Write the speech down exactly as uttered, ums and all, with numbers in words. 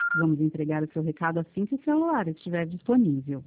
Vamos entregar o seu recado assim que o celular estiver disponível.